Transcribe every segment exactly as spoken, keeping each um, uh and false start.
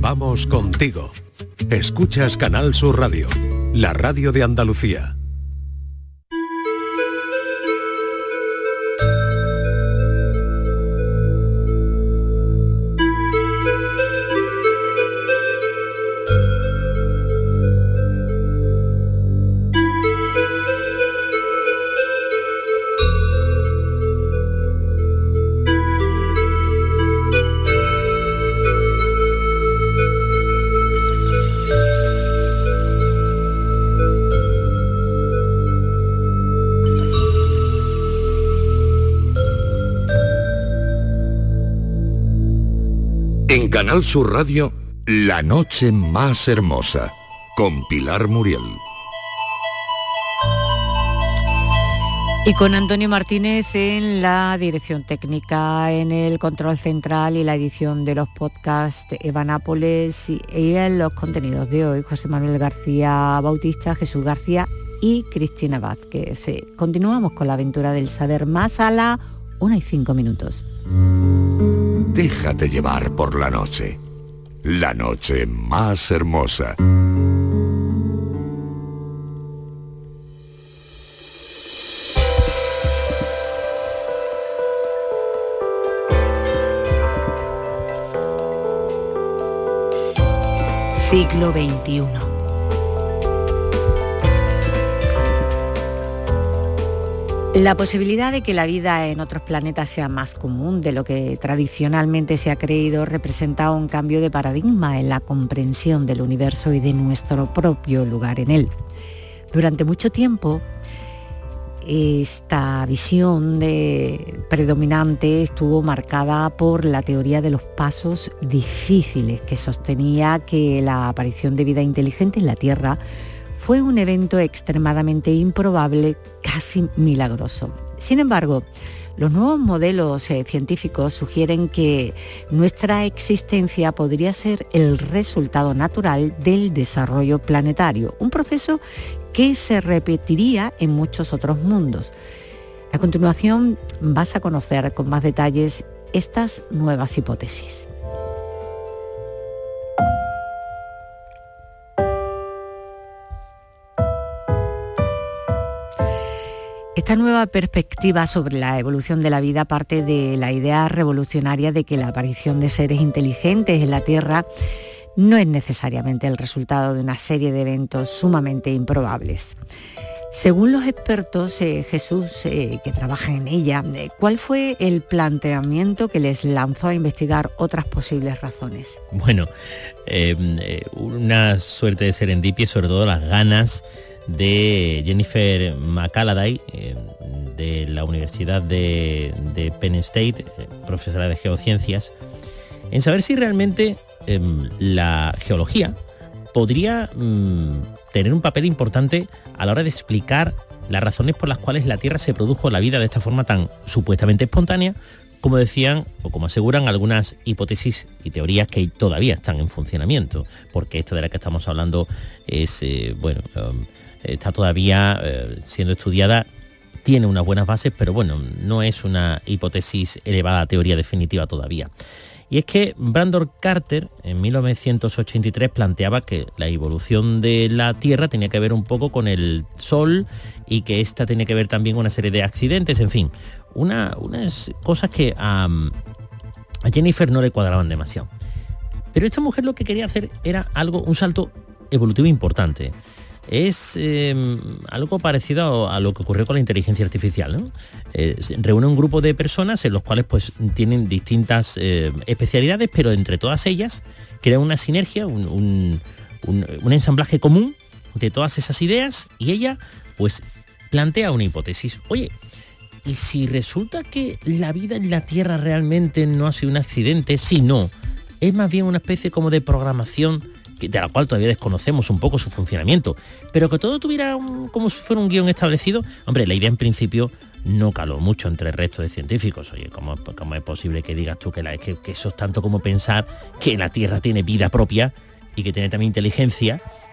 Vamos contigo. Escuchas Canal Sur Radio, la radio de Andalucía. En Canal Sur Radio, La noche más hermosa, con Pilar Muriel. Y con Antonio Martínez en la dirección técnica, en el control central y la edición de los podcasts, Eva Nápoles, y en los contenidos de hoy, José Manuel García Bautista, Jesús García y Cristina Vázquez. Continuamos con la aventura del saber más a la una y cinco minutos. Déjate llevar por la noche, la noche más hermosa. Siglo veintiuno. La posibilidad de que la vida en otros planetas sea más común de lo que tradicionalmente se ha creído representa un cambio de paradigma en la comprensión del universo y de nuestro propio lugar en él. Durante mucho tiempo, esta visión de predominante estuvo marcada por la teoría de los pasos difíciles, que sostenía que la aparición de vida inteligente en la Tierra fue un evento extremadamente improbable, casi milagroso. Sin embargo, los nuevos modelos eh, científicos sugieren que nuestra existencia podría ser el resultado natural del desarrollo planetario, un proceso que se repetiría en muchos otros mundos. A continuación vas a conocer con más detalles estas nuevas hipótesis. Esta nueva perspectiva sobre la evolución de la vida parte de la idea revolucionaria de que la aparición de seres inteligentes en la Tierra no es necesariamente el resultado de una serie de eventos sumamente improbables. Según los expertos, eh, Jesús, eh, que trabaja en ella, eh, ¿cuál fue el planteamiento que les lanzó a investigar otras posibles razones? Bueno, eh, una suerte de serendipia, sobre todo las ganas de Jennifer McAlady, eh, de la Universidad de, de Penn State, eh, profesora de geociencias, en saber si realmente eh, la geología podría mm, tener un papel importante a la hora de explicar las razones por las cuales la Tierra se produjo la vida de esta forma tan supuestamente espontánea, como decían o como aseguran algunas hipótesis y teorías que todavía están en funcionamiento, porque esta de la que estamos hablando es, eh, bueno, um, está todavía eh, siendo estudiada, tiene unas buenas bases, pero bueno, no es una hipótesis elevada a teoría definitiva todavía. Y es que Brandon Carter en mil novecientos ochenta y tres planteaba que la evolución de la Tierra tenía que ver un poco con el Sol y que esta tenía que ver también con una serie de accidentes, en fin, una, unas cosas que um, a Jennifer no le cuadraban demasiado. Pero esta mujer lo que quería hacer era algo, un salto evolutivo importante. Es eh, algo parecido a, a lo que ocurrió con la inteligencia artificial, ¿no? Eh, reúne un grupo de personas en los cuales pues tienen distintas eh, especialidades, pero entre todas ellas crean una sinergia, un, un, un, un ensamblaje común de todas esas ideas, y ella pues plantea una hipótesis. Oye, ¿y si resulta que la vida en la Tierra realmente no ha sido un accidente, sino es más bien una especie como de programación de la cual todavía desconocemos un poco su funcionamiento, pero que todo tuviera un, como si fuera un guión establecido? Hombre, la idea en principio no caló mucho entre el resto de científicos. Oye, ¿cómo, cómo es posible que digas tú que, la, que, que eso es tanto como pensar que la Tierra tiene vida propia y que tiene también inteligencia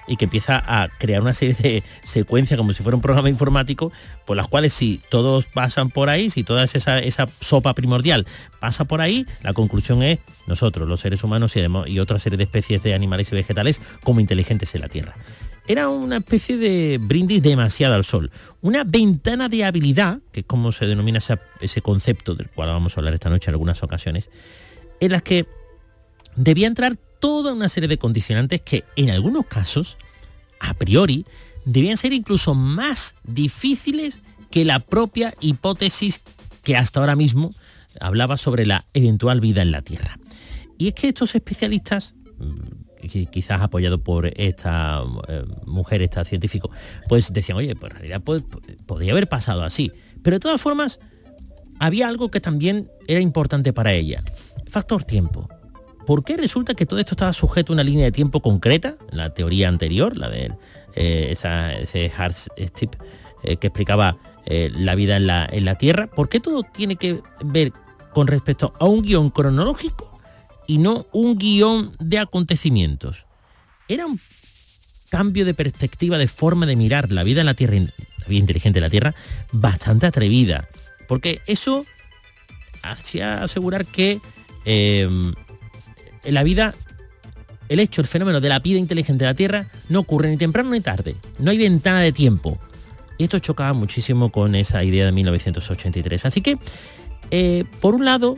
y que empieza a crear una serie de secuencias como si fuera un programa informático, por las cuales si todos pasan por ahí, si toda esa, esa sopa primordial pasa por ahí, la conclusión es nosotros, los seres humanos y, además, y otra serie de especies de animales y vegetales como inteligentes en la Tierra. Era una especie de brindis demasiado al sol, una ventana de habilidad, que es como se denomina esa, ese concepto del cual vamos a hablar esta noche en algunas ocasiones, en las que debía entrar toda una serie de condicionantes que en algunos casos, a priori, debían ser incluso más difíciles que la propia hipótesis que hasta ahora mismo hablaba sobre la eventual vida en la Tierra. Y es que estos especialistas, quizás apoyado por esta eh, mujer, esta científico, pues decían, oye, pues en realidad pues, podría haber pasado así. Pero de todas formas, había algo que también era importante para ella. Factor tiempo. ¿Por qué resulta que todo esto estaba sujeto a una línea de tiempo concreta? La teoría anterior, la de eh, esa, ese Hardstip, eh, que explicaba eh, la vida en la, en la Tierra. ¿Por qué todo tiene que ver con respecto a un guión cronológico y no un guión de acontecimientos? Era un cambio de perspectiva, de forma de mirar la vida en la Tierra, la vida inteligente de la Tierra, bastante atrevida, porque eso hacía asegurar que eh, la vida, el hecho, el fenómeno de la vida inteligente de la Tierra no ocurre ni temprano ni tarde, no hay ventana de tiempo. Y esto chocaba muchísimo con esa idea de mil novecientos ochenta y tres. Así que, eh, por un lado,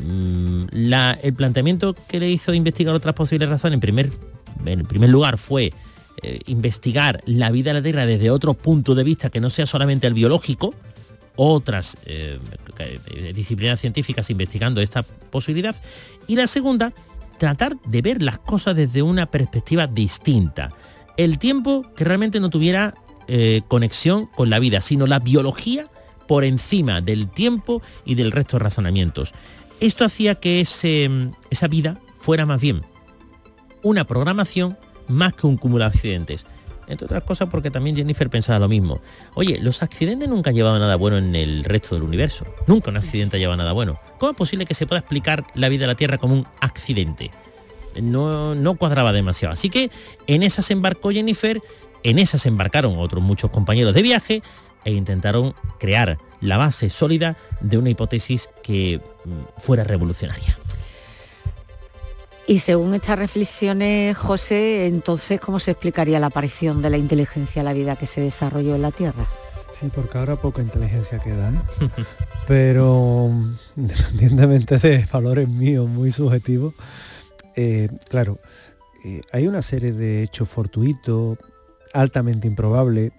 La, el planteamiento que le hizo de investigar otras posibles razones, en primer, en primer lugar, fue eh, investigar la vida en la Tierra desde otro punto de vista que no sea solamente el biológico, otras eh, disciplinas científicas investigando esta posibilidad, y la segunda, tratar de ver las cosas desde una perspectiva distinta. El tiempo que realmente no tuviera eh, conexión con la vida, sino la biología por encima del tiempo y del resto de razonamientos. Esto hacía que ese, esa vida fuera más bien una programación más que un cúmulo de accidentes. Entre otras cosas porque también Jennifer pensaba lo mismo. Oye, los accidentes nunca han llevado nada bueno en el resto del universo. Nunca un accidente ha llevado nada bueno. ¿Cómo es posible que se pueda explicar la vida de la Tierra como un accidente? No, no cuadraba demasiado. Así que en esa se embarcó Jennifer, en esa se embarcaron otros muchos compañeros de viaje e intentaron crear la base sólida de una hipótesis que fuera revolucionaria. Y según estas reflexiones, José, entonces, ¿cómo se explicaría la aparición de la inteligencia a la vida que se desarrolló en la Tierra? Sí, porque ahora poca inteligencia queda, ¿eh? Pero, independientemente de valores míos muy subjetivos, eh, claro, eh, hay una serie de hechos fortuitos, altamente improbables,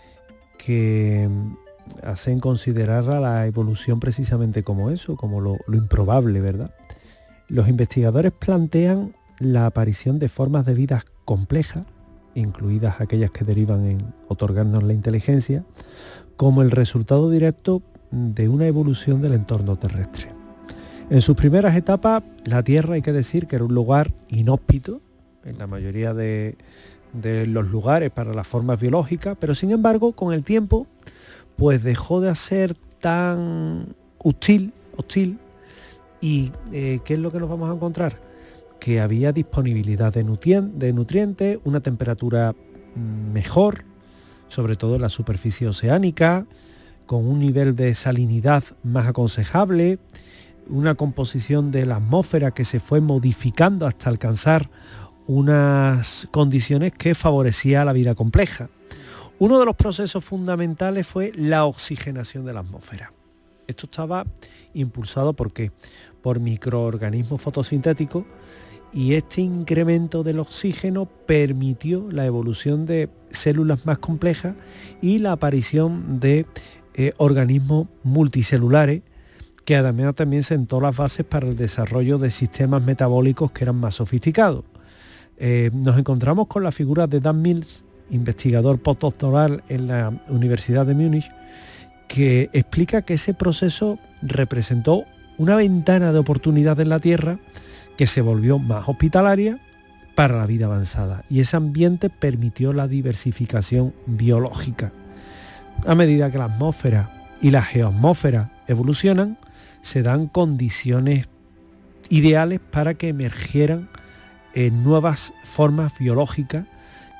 que hacen considerar a la evolución precisamente como eso, como lo, lo improbable, ¿verdad? Los investigadores plantean la aparición de formas de vida complejas, incluidas aquellas que derivan en otorgarnos la inteligencia, como el resultado directo de una evolución del entorno terrestre. En sus primeras etapas, la Tierra, hay que decir, que era un lugar inhóspito, en la mayoría de, de los lugares para las formas biológicas, pero sin embargo, con el tiempo, pues dejó de ser tan hostil, hostil y eh, ¿qué es lo que nos vamos a encontrar? Que había disponibilidad de, nutrien- de nutrientes, una temperatura mejor, sobre todo en la superficie oceánica, con un nivel de salinidad más aconsejable, una composición de la atmósfera que se fue modificando hasta alcanzar unas condiciones que favorecía la vida compleja. Uno de los procesos fundamentales fue la oxigenación de la atmósfera. Esto estaba impulsado ¿por qué? Por microorganismos fotosintéticos, y este incremento del oxígeno permitió la evolución de células más complejas y la aparición de eh, organismos multicelulares, que además también sentó las bases para el desarrollo de sistemas metabólicos que eran más sofisticados. Eh, nos encontramos con la figura de Dan Mills, investigador postdoctoral en la Universidad de Múnich, que explica que ese proceso representó una ventana de oportunidad en la Tierra que se volvió más hospitalaria para la vida avanzada, y ese ambiente permitió la diversificación biológica. A medida que la atmósfera y la geoatmósfera evolucionan, se dan condiciones ideales para que emergieran eh, nuevas formas biológicas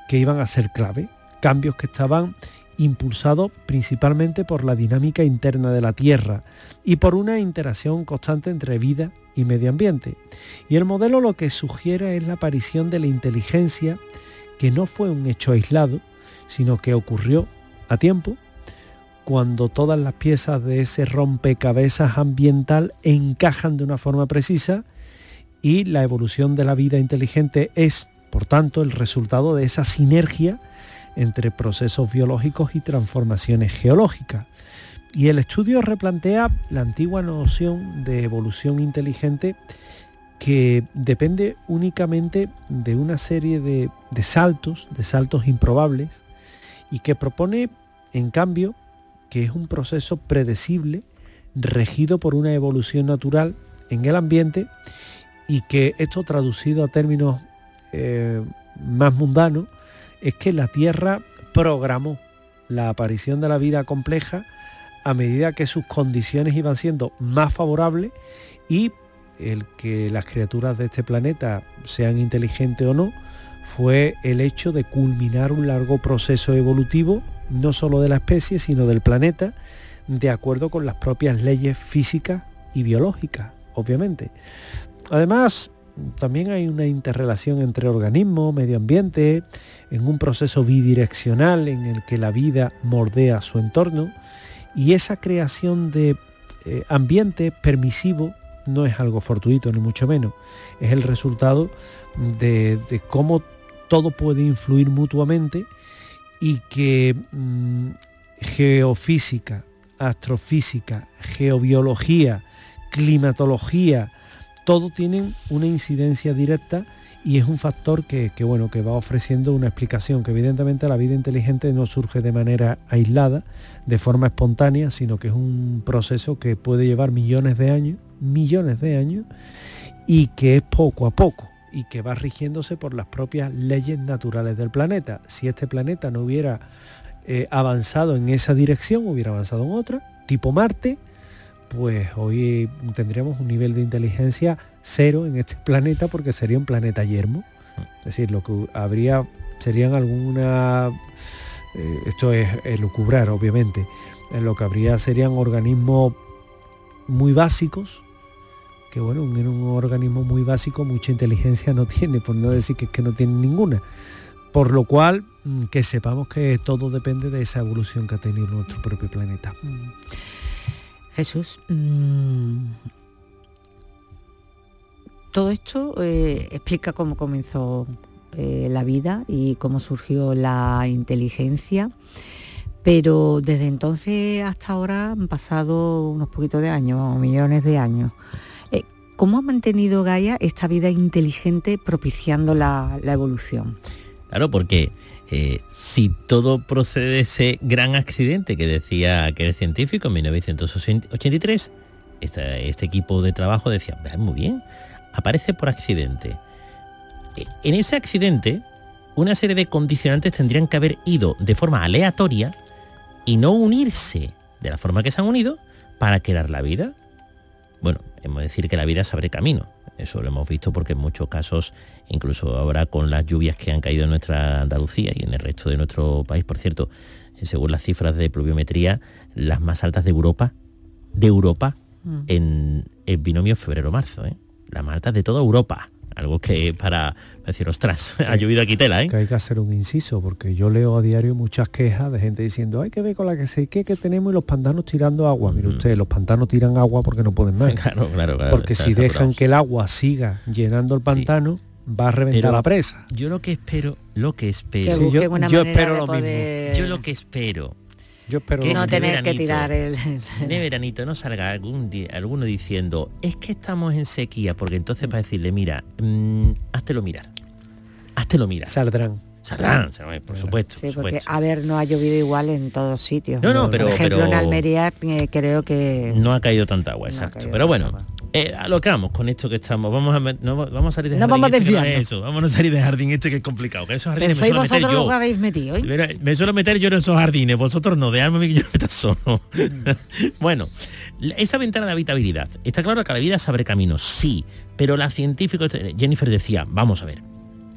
que iban a ser clave, cambios que estaban impulsados principalmente por la dinámica interna de la Tierra y por una interacción constante entre vida y medio ambiente. Y el modelo lo que sugiere es la aparición de la inteligencia, que no fue un hecho aislado, sino que ocurrió a tiempo, cuando todas las piezas de ese rompecabezas ambiental encajan de una forma precisa, y la evolución de la vida inteligente es, por tanto, el resultado de esa sinergia entre procesos biológicos y transformaciones geológicas. Y el estudio replantea la antigua noción de evolución inteligente, que depende únicamente de una serie de, de saltos, de saltos improbables, y que propone, en cambio, que es un proceso predecible, regido por una evolución natural en el ambiente, y que esto, traducido a términos eh, más mundanos, es que la Tierra programó la aparición de la vida compleja a medida que sus condiciones iban siendo más favorables, y el que las criaturas de este planeta sean inteligentes o no fue el hecho de culminar un largo proceso evolutivo, no solo de la especie, sino del planeta, de acuerdo con las propias leyes físicas y biológicas, obviamente. Además, también hay una interrelación entre organismos, medio ambiente, en un proceso bidireccional en el que la vida moldea su entorno, y esa creación de eh, ambiente permisivo no es algo fortuito, ni mucho menos. Es el resultado de, de cómo todo puede influir mutuamente, y que mmm, geofísica, astrofísica, geobiología, climatología, todo tienen una incidencia directa, y es un factor que, que, bueno, que va ofreciendo una explicación, que evidentemente la vida inteligente no surge de manera aislada, de forma espontánea, sino que es un proceso que puede llevar millones de años, millones de años, y que es poco a poco, y que va rigiéndose por las propias leyes naturales del planeta. Si este planeta no hubiera eh, avanzado en esa dirección, hubiera avanzado en otra, tipo Marte, pues hoy tendríamos un nivel de inteligencia cero en este planeta, porque sería un planeta yermo. Es decir, lo que habría serían alguna... Eh, esto es elucubrar, obviamente. Eh, lo que habría serían organismos muy básicos, que bueno, un, un organismo muy básico mucha inteligencia no tiene, por no decir que es que no tiene ninguna. Por lo cual, que sepamos que todo depende de esa evolución que ha tenido nuestro propio planeta. Jesús, mmm, todo esto eh, explica cómo comenzó eh, la vida y cómo surgió la inteligencia, pero desde entonces hasta ahora han pasado unos poquitos de años, millones de años. Eh, ¿Cómo ha mantenido Gaia esta vida inteligente propiciando la, la evolución? Claro, porque eh, si todo procede de ese gran accidente que decía aquel científico en mil novecientos ochenta y tres, este, este equipo de trabajo decía, muy bien, aparece por accidente. En ese accidente, una serie de condicionantes tendrían que haber ido de forma aleatoria y no unirse de la forma que se han unido para crear la vida. Bueno, hemos de decir que la vida se abre camino. Eso lo hemos visto porque en muchos casos, incluso ahora con las lluvias que han caído en nuestra Andalucía y en el resto de nuestro país, por cierto, según las cifras de pluviometría, las más altas de Europa, de Europa, mm. en el binomio febrero-marzo, ¿eh? Las más altas de toda Europa. Algo que para decir, ostras, ha llovido aquí tela, ¿eh? Que hay que hacer un inciso, porque yo leo a diario muchas quejas de gente diciendo, hay que ver con la que se que, que tenemos y los pantanos tirando agua. Mm. Mire usted, los pantanos tiran agua porque no pueden más. Claro, claro, claro. Porque si dejan saturados. Que el agua siga llenando el pantano, sí, va a reventar Pero la presa. Yo lo que espero, lo que espero... Sí, yo, yo espero lo poder... mismo. Yo lo que espero... Yo espero que no este tener que tirar el... De veranito no salga algún día, alguno diciendo, es que estamos en sequía, porque entonces para decirle, mira, mmm, háztelo mirar, háztelo mirar. Saldrán. Saldrán, por supuesto. Sí, por porque, supuesto. a ver, no ha llovido igual en todos sitios. No, no, pero... Por ejemplo, pero en Almería eh, creo que... No ha caído tanta agua, exacto. No pero bueno, eh, a lo que vamos con esto que estamos, vamos a, no, vamos a salir de no jardín vamos este que no es desviando. eso, vamos a salir de jardín este que es complicado, que esos jardines Pero me suelo meter yo. Lo habéis metido, ¿eh? Me suelo meter yo en esos jardines, vosotros no, dejadme que yo me meta solo. Bueno, esa ventana de habitabilidad, está claro que la vida se abre camino, sí, pero la científica Jennifer decía, vamos a ver,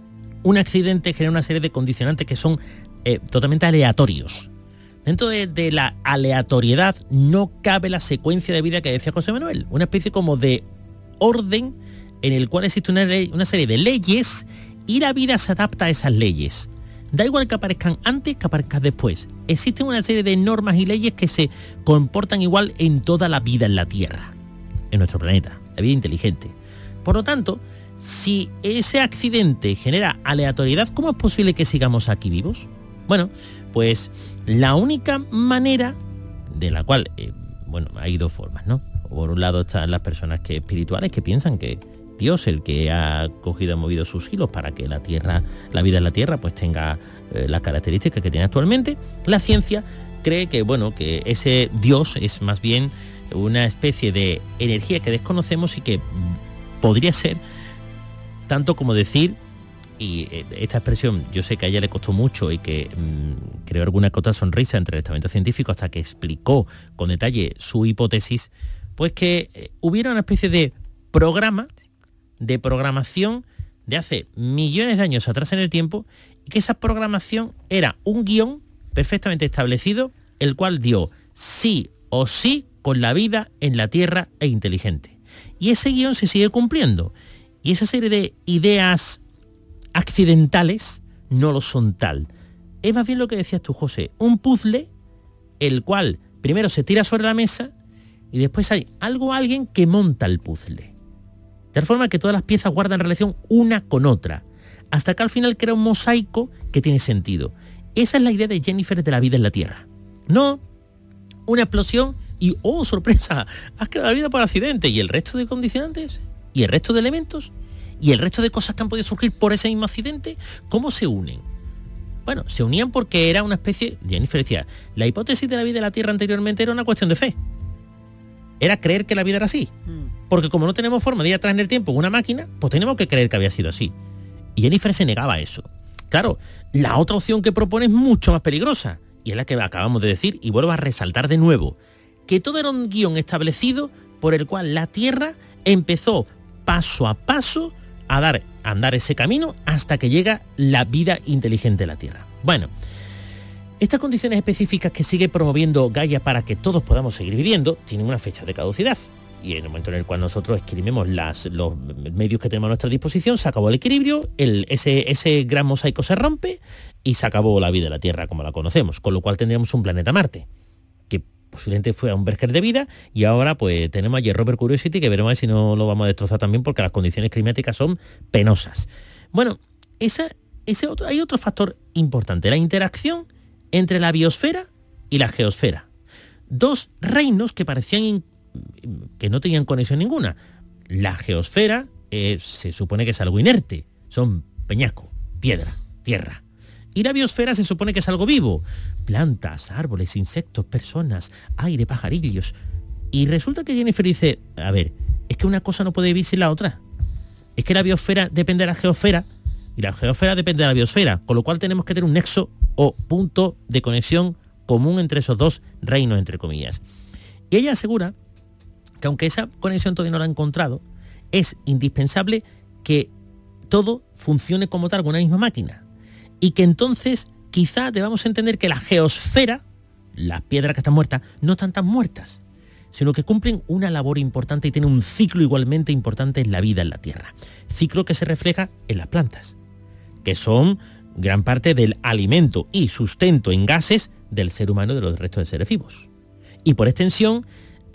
un accidente genera una serie de condicionantes que son eh, totalmente aleatorios. Dentro de, de la aleatoriedad no cabe la secuencia de vida que decía José Manuel, una especie como de orden en el cual existe una, ley, una serie de leyes y la vida se adapta a esas leyes. Da igual que aparezcan antes que aparezcan después. Existen una serie de normas y leyes que se comportan igual en toda la vida en la Tierra, en nuestro planeta, la vida inteligente. Por lo tanto, si ese accidente genera aleatoriedad, ¿cómo es posible que sigamos aquí vivos? Bueno, pues la única manera de la cual, eh, bueno, hay dos formas, ¿no? Por un lado están las personas que espirituales que piensan que Dios, el que ha cogido y movido sus hilos para que la Tierra, la vida en la Tierra, pues tenga eh, las características que tiene actualmente. La ciencia cree que, bueno, que ese Dios es más bien una especie de energía que desconocemos y que podría ser tanto como decir, y esta expresión yo sé que a ella le costó mucho y que mmm, creó alguna que otra sonrisa entre el estamento científico hasta que explicó con detalle su hipótesis, pues que eh, hubiera una especie de programa, de programación de hace millones de años atrás en el tiempo, y que esa programación era un guión perfectamente establecido, el cual dio sí o sí con la vida en la Tierra e inteligente. Y ese guión se sigue cumpliendo. Y esa serie de ideas accidentales no lo son tal. Es más bien lo que decías tú, José, un puzzle el cual primero se tira sobre la mesa y después hay algo o alguien que monta el puzzle. De tal forma que todas las piezas guardan relación una con otra, hasta que al final crea un mosaico que tiene sentido. Esa es la idea de Jennifer de la vida en la Tierra. No una explosión y, oh, sorpresa, has creado la vida por accidente, y el resto de condicionantes, y el resto de elementos, y el resto de cosas que han podido surgir por ese mismo accidente, ¿cómo se unen? Bueno, se unían porque era una especie, Jennifer decía, la hipótesis de la vida en la Tierra anteriormente era una cuestión de fe. Era creer que la vida era así. Porque como no tenemos forma de ir atrás en el tiempo en una máquina, pues tenemos que creer que había sido así. Y Jennifer se negaba a eso. Claro, la otra opción que propone es mucho más peligrosa, y es la que acabamos de decir, y vuelvo a resaltar de nuevo, que todo era un guión establecido por el cual la Tierra empezó paso a paso a dar, a andar ese camino hasta que llega la vida inteligente de la Tierra. Bueno, estas condiciones específicas que sigue promoviendo Gaia para que todos podamos seguir viviendo tienen una fecha de caducidad. Y en el momento en el cual nosotros escribimos las, los medios que tenemos a nuestra disposición, se acabó el equilibrio, el, ese, ese gran mosaico se rompe y se acabó la vida de la Tierra como la conocemos, con lo cual tendríamos un planeta Marte, que posiblemente fue a un Berger de vida, y ahora pues tenemos allí Rover Curiosity, que veremos a ver si no lo vamos a destrozar también, porque las condiciones climáticas son penosas. Bueno, esa, ese otro, hay otro factor importante, la interacción entre la biosfera y la geosfera. Dos reinos que parecían in, que no tenían conexión ninguna. La geosfera eh, se supone que es algo inerte, son peñasco, piedra, tierra. Y la biosfera se supone que es algo vivo, plantas, árboles, insectos, personas, aire, pajarillos. Y resulta que Jennifer dice, a ver, es que una cosa no puede vivir sin la otra. Es que la biosfera depende de la geosfera y la geosfera depende de la biosfera, con lo cual tenemos que tener un nexo o punto de conexión común entre esos dos reinos, entre comillas. Y ella asegura que aunque esa conexión todavía no la ha encontrado, es indispensable que todo funcione como tal, con una misma máquina. Y que entonces quizá debamos entender que la geosfera, las piedras que están muertas, no están tan muertas, sino que cumplen una labor importante y tienen un ciclo igualmente importante en la vida en la Tierra. Ciclo que se refleja en las plantas, que son gran parte del alimento y sustento en gases del ser humano y de los restos de seres vivos. Y por extensión,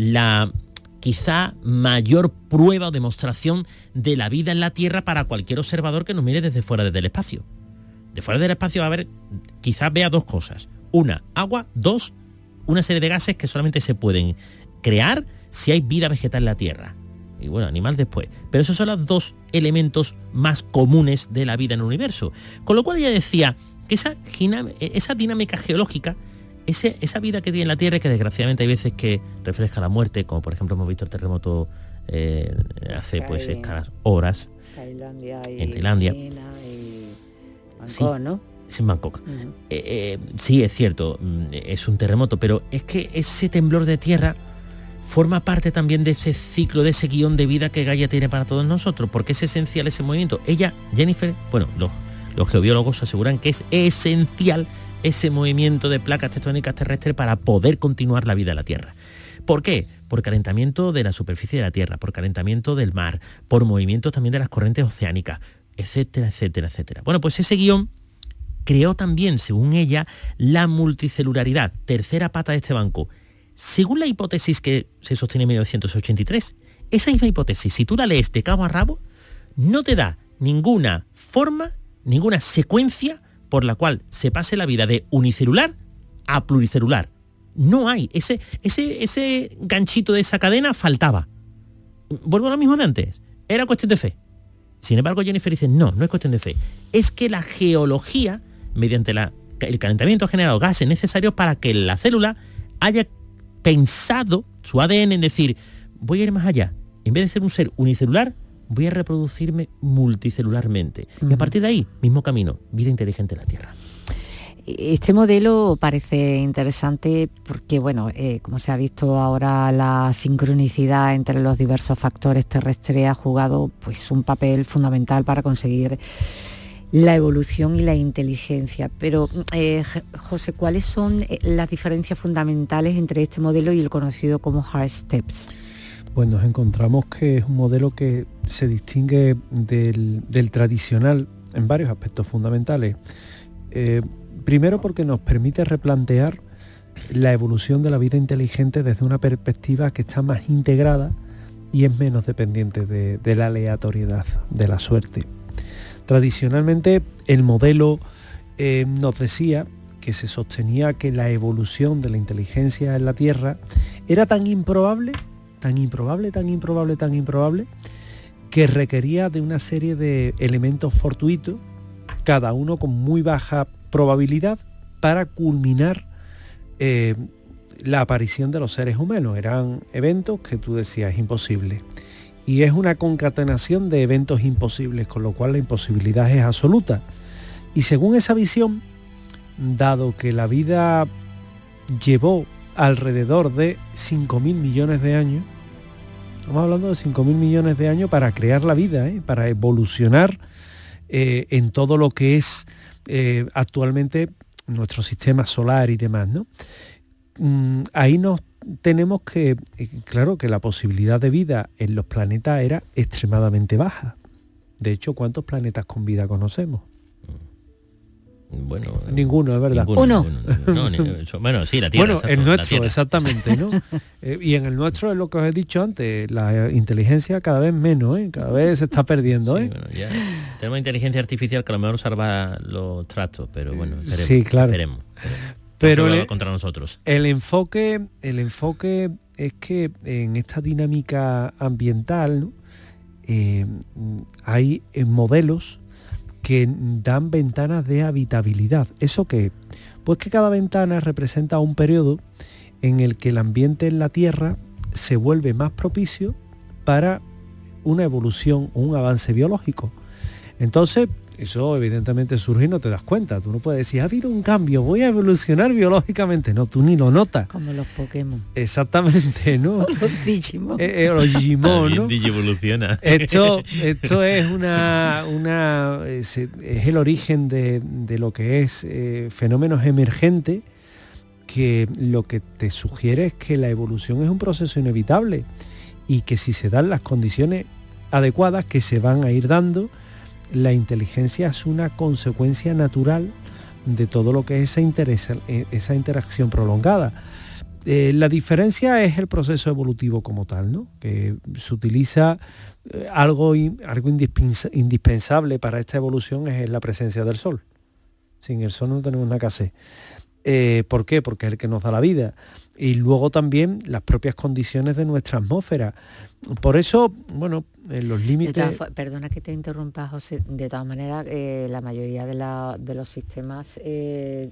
la quizá mayor prueba o demostración de la vida en la Tierra para cualquier observador que nos mire desde fuera del espacio. De fuera del espacio va a haber, quizás vea dos cosas. Una, agua. Dos, una serie de gases que solamente se pueden crear si hay vida vegetal en la Tierra. Y bueno, animal después. Pero esos son los dos elementos más comunes de la vida en el universo. Con lo cual ella decía que esa, esa dinámica geológica, ese, esa vida que tiene la Tierra, que desgraciadamente hay veces que refleja la muerte, como por ejemplo hemos visto el terremoto eh, hace pues escasas horas Tailandia y en Tailandia. China y Bangkok, sí, ¿no? Es en Bangkok. Uh-huh. eh, eh, sí, es cierto, es un terremoto, pero es que ese temblor de tierra forma parte también de ese ciclo, de ese guión de vida que Gaia tiene para todos nosotros, porque es esencial ese movimiento. Ella, Jennifer, bueno, los, los geobiólogos aseguran que es esencial ese movimiento de placas tectónicas terrestres para poder continuar la vida en la Tierra. ¿Por qué? Por calentamiento de la superficie de la Tierra, por calentamiento del mar, por movimientos también de las corrientes oceánicas, etcétera, etcétera, etcétera. Bueno, pues ese guión creó también, según ella, la multicelularidad, tercera pata de este banco. Según la hipótesis que se sostiene en mil novecientos ochenta y tres, esa misma hipótesis, si tú la lees de cabo a rabo, no te da ninguna forma, ninguna secuencia por la cual se pase la vida de unicelular a pluricelular. No hay. Ese, ese, ese ganchito de esa cadena faltaba. Vuelvo a lo mismo de antes. Era cuestión de fe. Sin embargo, Jennifer dice, no, no es cuestión de fe. Es que la geología, mediante la, el calentamiento, ha generado gases necesarios para que la célula haya pensado su A D N en decir, voy a ir más allá. En vez de ser un ser unicelular, voy a reproducirme multicelularmente. Uh-huh. Y a partir de ahí, mismo camino, vida inteligente en la Tierra. Este modelo parece interesante porque, bueno, eh, como se ha visto ahora, la sincronicidad entre los diversos factores terrestres ha jugado pues un papel fundamental para conseguir la evolución y la inteligencia. Pero, eh, José, ¿cuáles son las diferencias fundamentales entre este modelo y el conocido como Hard Steps? Pues nos encontramos que es un modelo que se distingue del, del tradicional en varios aspectos fundamentales. Eh, primero porque nos permite replantear la evolución de la vida inteligente desde una perspectiva que está más integrada y es menos dependiente de, de la aleatoriedad, de la suerte. Tradicionalmente el modelo eh, nos decía que se sostenía que la evolución de la inteligencia en la Tierra era tan improbable, tan improbable, tan improbable, tan improbable, que requería de una serie de elementos fortuitos, cada uno con muy baja probabilidad, para culminar eh, la aparición de los seres humanos. Eran eventos que tú decías, es imposible. Y es una concatenación de eventos imposibles, con lo cual la imposibilidad es absoluta. Y según esa visión, dado que la vida llevó alrededor de cinco mil millones de años, estamos hablando de cinco mil millones de años para crear la vida, ¿eh? Para evolucionar eh, en todo lo que es eh, actualmente nuestro sistema solar y demás, ¿no? Mm, ahí nos tenemos que, eh, claro, que la posibilidad de vida en los planetas era extremadamente baja. De hecho, ¿cuántos planetas con vida conocemos? Bueno, ninguno, es verdad. Ninguno, Uno. Ninguno, no, ni, bueno, sí, la Tierra. Bueno, exacto, el nuestro, Tierra. exactamente, ¿no? eh, y en el nuestro es lo que os he dicho antes, la inteligencia cada vez menos, ¿eh? Cada vez se está perdiendo, ¿eh? Sí, bueno, ya tenemos inteligencia artificial que a lo mejor salva los trastos, pero bueno, esperemos. Sí, claro. Esperemos, esperemos. Pero no el, contra nosotros. El enfoque, el enfoque es que en esta dinámica ambiental, ¿no? eh, hay modelos que dan ventanas de habitabilidad. ¿Eso qué? Pues que cada ventana representa un periodo en el que el ambiente en la Tierra se vuelve más propicio para una evolución o un avance biológico. Entonces, eso evidentemente surge y no te das cuenta. Tú no puedes decir, ha habido un cambio, voy a evolucionar biológicamente. No, tú ni lo notas. Como los Pokémon. Exactamente, ¿no? Los Digimon. Eh, eh, los Digimon, ¿no? Digievoluciona. Esto, esto es una, una es, es el origen de, de lo que es eh, fenómenos emergentes, que lo que te sugiere es que la evolución es un proceso inevitable y que si se dan las condiciones adecuadas, que se van a ir dando, la inteligencia es una consecuencia natural de todo lo que es esa, interesa, esa interacción prolongada. Eh, la diferencia es el proceso evolutivo como tal, ¿no? Que se utiliza eh, algo, algo indispensable para esta evolución es la presencia del sol. Sin el sol no tenemos nada que hacer. Eh, ¿Por qué? Porque es el que nos da la vida. Y luego también las propias condiciones de nuestra atmósfera. Por eso, bueno, en los límites... Perdona que te interrumpa, José. De todas maneras, eh, la mayoría de, la, de los sistemas eh,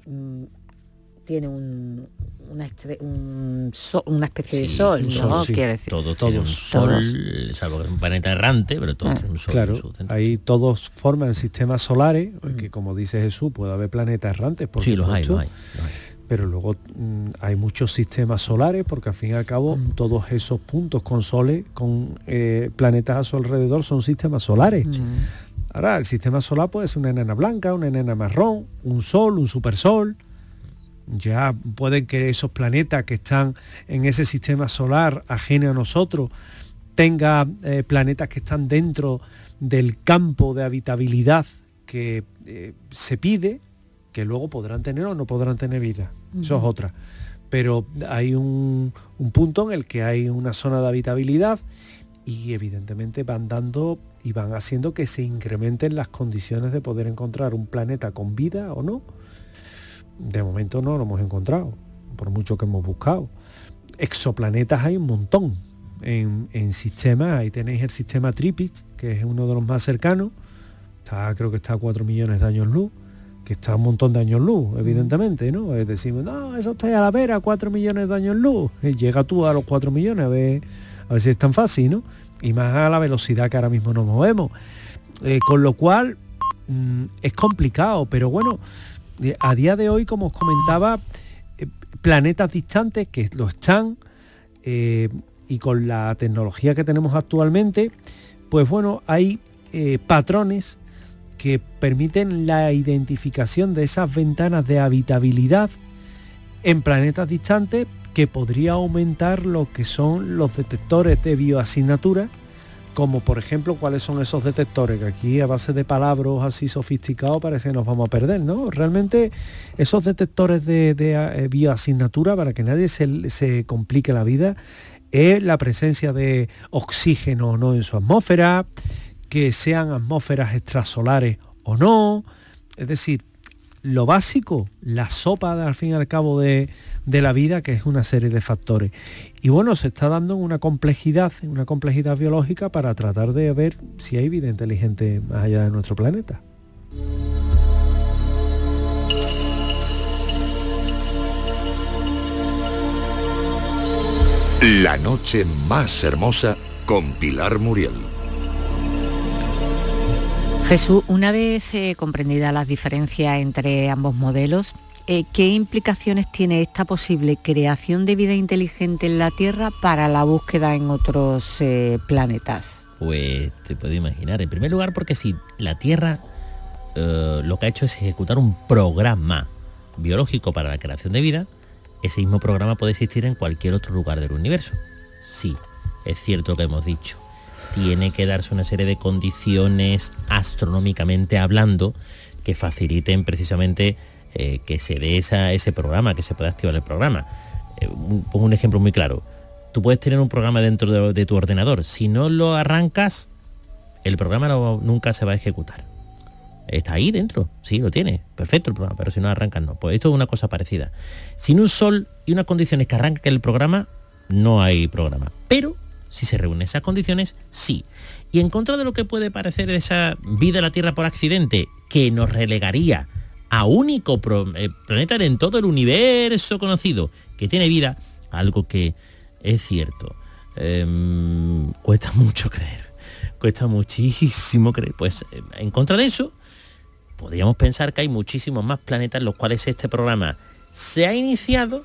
tiene un, una, estre- un sol, una especie sí, de sol, ¿no? Sol, sí. Quiere decir. Todo todos, tiene un sol, todos. Salvo que es un planeta errante, pero todo ah, tiene un sol. Claro, en su centro. Ahí todos forman sistemas solares, mm. que como dice Jesús, puede haber planetas errantes, por sí, supuesto. los hay, los hay, los hay. Pero luego mmm, hay muchos sistemas solares, porque al fin y al cabo mm. todos esos puntos con soles, con eh, planetas a su alrededor, son sistemas solares. Mm. Ahora, el sistema solar puede ser una enana blanca, una enana marrón, un sol, un supersol. Ya pueden que esos planetas que están en ese sistema solar ajeno a nosotros tenga eh, planetas que están dentro del campo de habitabilidad que eh, se pide, que luego podrán tener o no podrán tener vida. Uh-huh. Eso es otra. Pero hay un, un punto en el que hay una zona de habitabilidad y evidentemente van dando y van haciendo que se incrementen las condiciones de poder encontrar un planeta con vida o no. De momento no lo hemos encontrado, por mucho que hemos buscado. Exoplanetas hay un montón en, en sistemas. Ahí tenéis el sistema Tripitch, que es uno de los más cercanos. Está, creo que está a cuatro millones de años luz, que está a un montón de años luz, evidentemente, ¿no? Es decir, no, eso está a la vera, cuatro millones de años luz. Y llega tú a los cuatro millones, a ver, a ver si es tan fácil, ¿no? Y más a la velocidad que ahora mismo nos movemos. Eh, con lo cual, mmm, es complicado, pero bueno, a día de hoy, como os comentaba, eh, planetas distantes que lo están, eh, y con la tecnología que tenemos actualmente, pues bueno, hay eh, patrones que permiten la identificación de esas ventanas de habitabilidad en planetas distantes, que podría aumentar lo que son los detectores de bioasignatura, como por ejemplo, cuáles son esos detectores, que aquí a base de palabras así sofisticados parece que nos vamos a perder, ¿no? Realmente esos detectores de, de bioasignatura, para que nadie se, se complique la vida, es la presencia de oxígeno o no en su atmósfera, que sean atmósferas extrasolares o no, es decir, lo básico, la sopa al fin y al cabo de, de la vida, que es una serie de factores. Y bueno, se está dando una complejidad, una complejidad biológica para tratar de ver si hay vida inteligente más allá de nuestro planeta. La noche más hermosa con Pilar Muriel. Jesús, una vez eh, comprendidas las diferencias entre ambos modelos, eh, ¿qué implicaciones tiene esta posible creación de vida inteligente en la Tierra para la búsqueda en otros eh, planetas? Pues te puedo imaginar. En primer lugar, porque si la Tierra eh, lo que ha hecho es ejecutar un programa biológico para la creación de vida, ese mismo programa puede existir en cualquier otro lugar del universo. Sí, es cierto lo que hemos dicho. Tiene que darse una serie de condiciones astronómicamente hablando que faciliten precisamente eh, que se dé esa, ese programa, que se pueda activar el programa. Eh, un, pongo un ejemplo muy claro. Tú puedes tener un programa dentro de, de tu ordenador. Si no lo arrancas, el programa no, nunca se va a ejecutar. Está ahí dentro, sí, lo tiene, perfecto el programa, pero si no arrancas no. Pues esto es una cosa parecida. Sin un sol y unas condiciones que arranquen el programa, no hay programa. Pero si se reúnen esas condiciones, sí. Y en contra de lo que puede parecer esa vida en la Tierra por accidente, que nos relegaría a único pro, eh, planeta en todo el universo conocido que tiene vida, algo que es cierto, eh, cuesta mucho creer, cuesta muchísimo creer. Pues eh, en contra de eso, podríamos pensar que hay muchísimos más planetas en los cuales este programa se ha iniciado,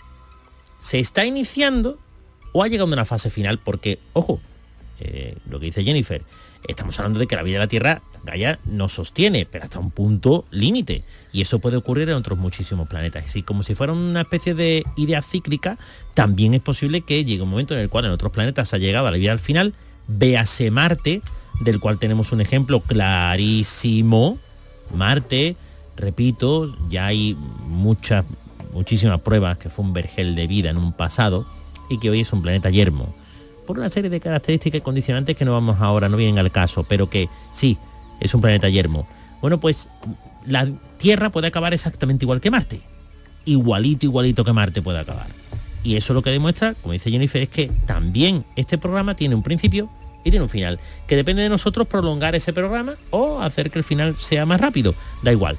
se está iniciando, o ha llegado a una fase final, porque, ojo, eh, lo que dice Jennifer, estamos hablando de que la vida de la Tierra, Gaia, nos sostiene, pero hasta un punto límite, y eso puede ocurrir en otros muchísimos planetas. Así como si fuera una especie de idea cíclica, también es posible que llegue un momento en el cual en otros planetas ha llegado a la vida al final, véase Marte, del cual tenemos un ejemplo clarísimo. Marte, repito, ya hay muchas, muchísimas pruebas que fue un vergel de vida en un pasado, y que hoy es un planeta yermo, por una serie de características y condicionantes que no vamos ahora, no vienen al caso, pero que sí, es un planeta yermo. Bueno, pues la Tierra puede acabar exactamente igual que Marte, igualito, igualito que Marte puede acabar. Y eso lo que demuestra, como dice Jennifer, es que también este programa tiene un principio y tiene un final, que depende de nosotros prolongar ese programa o hacer que el final sea más rápido, da igual.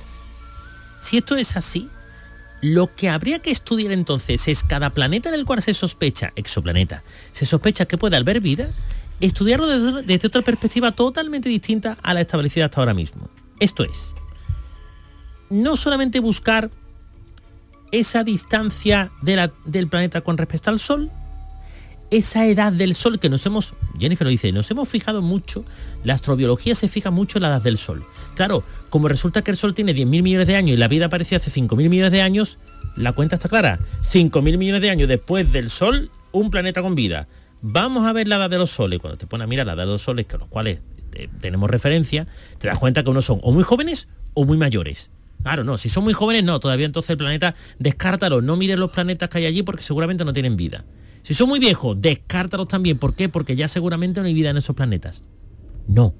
Si esto es así, lo que habría que estudiar entonces es cada planeta en el cual se sospecha, exoplaneta, se sospecha que puede haber vida, estudiarlo desde, desde otra perspectiva totalmente distinta a la establecida hasta ahora mismo. Esto es, no solamente buscar esa distancia de la, del planeta con respecto al Sol, esa edad del Sol que nos hemos, Jennifer lo dice, nos hemos fijado mucho, la astrobiología se fija mucho en la edad del Sol. Claro, como resulta que el Sol tiene diez mil millones de años y la vida apareció hace cinco mil millones de años, la cuenta está clara. cinco mil millones de años después del Sol, un planeta con vida. Vamos a ver la edad de los soles. Cuando te pones a mirar la edad de los soles, que los cuales eh, tenemos referencia, te das cuenta que unos son o muy jóvenes o muy mayores. Claro, no, si son muy jóvenes, no, todavía entonces el planeta, descártalo, no mires los planetas que hay allí porque seguramente no tienen vida. Si son muy viejos, descártalos también. ¿Por qué? Porque ya seguramente no hay vida en esos planetas. No.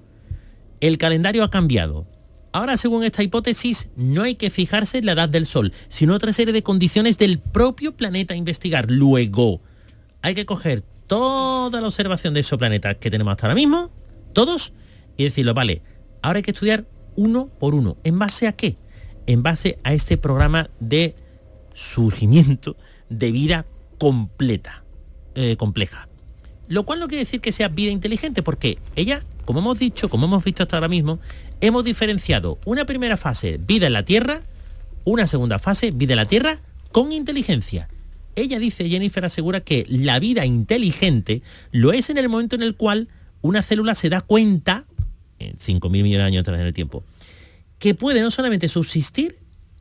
El calendario ha cambiado. Ahora, según esta hipótesis, no hay que fijarse en la edad del Sol, sino otra serie de condiciones del propio planeta a investigar. Luego, hay que coger toda la observación de esos planetas que tenemos hasta ahora mismo, todos, y decirlo, vale, ahora hay que estudiar uno por uno. ¿En base a qué? En base a este programa de surgimiento de vida completa, eh, compleja. Lo cual no quiere decir que sea vida inteligente, porque ella, como hemos dicho, como hemos visto hasta ahora mismo, hemos diferenciado una primera fase, vida en la Tierra, una segunda fase, vida en la Tierra, con inteligencia. Ella dice, Jennifer asegura que la vida inteligente lo es en el momento en el cual una célula se da cuenta, en cinco mil millones de años atrás en el tiempo, que puede no solamente subsistir,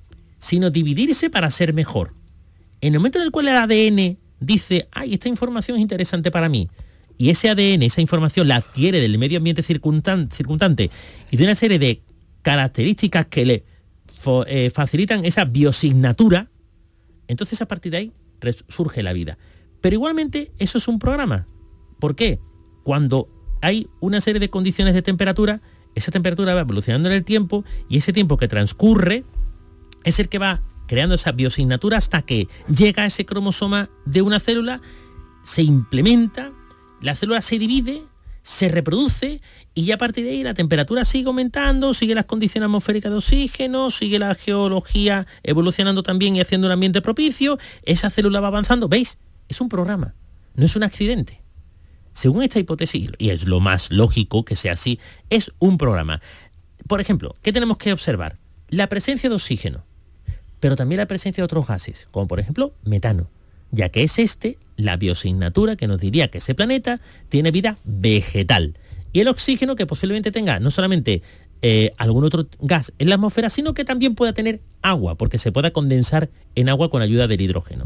sino dividirse para ser mejor. En el momento en el cual el A D N dice, ay, esta información es interesante para mí, y ese A D N, esa información la adquiere del medio ambiente circundante y de una serie de características que le eh, facilitan esa biosignatura, entonces a partir de ahí surge la vida. Pero igualmente eso es un programa. ¿Por qué? Cuando hay una serie de condiciones de temperatura, esa temperatura va evolucionando en el tiempo y ese tiempo que transcurre es el que va creando esa biosignatura hasta que llega a ese cromosoma de una célula, se implementa, la célula se divide, se reproduce y ya a partir de ahí la temperatura sigue aumentando, sigue las condiciones atmosféricas de oxígeno, sigue la geología evolucionando también y haciendo un ambiente propicio, esa célula va avanzando. ¿Veis? Es un programa, no es un accidente. Según esta hipótesis, y es lo más lógico que sea así, es un programa. Por ejemplo, ¿qué tenemos que observar? La presencia de oxígeno, pero también la presencia de otros gases, como por ejemplo metano, ya que es este la biosignatura que nos diría que ese planeta tiene vida vegetal. Y el oxígeno que posiblemente tenga no solamente eh, algún otro gas en la atmósfera, sino que también pueda tener agua, porque se pueda condensar en agua con ayuda del hidrógeno.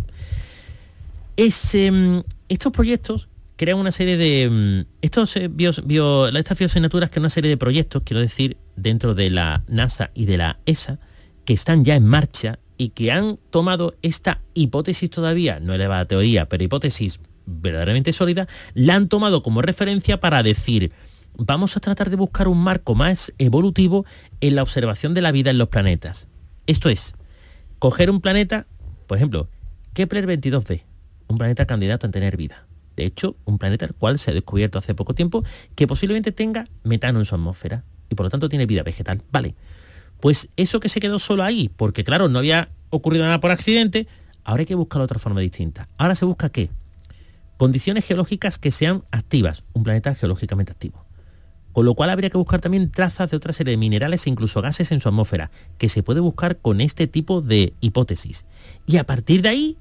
Es, eh, estos proyectos crean una serie de... Estos, eh, bio, bio, estas biosignaturas crean una serie de proyectos, quiero decir, dentro de la NASA y de la E S A, que están ya en marcha y que han tomado esta hipótesis todavía, no elevada teoría, pero hipótesis verdaderamente sólida, la han tomado como referencia para decir, vamos a tratar de buscar un marco más evolutivo en la observación de la vida en los planetas. Esto es, coger un planeta, por ejemplo, Kepler veintidós b, un planeta candidato a tener vida. De hecho, un planeta el cual se ha descubierto hace poco tiempo que posiblemente tenga metano en su atmósfera y por lo tanto tiene vida vegetal. Vale. Pues eso que se quedó solo ahí, porque claro, no había ocurrido nada por accidente, ahora hay que buscar otra forma distinta. Ahora se busca ¿qué? Condiciones geológicas que sean activas, un planeta geológicamente activo. Con lo cual habría que buscar también trazas de otra serie de minerales e incluso gases en su atmósfera, que se puede buscar con este tipo de hipótesis. Y a partir de ahí,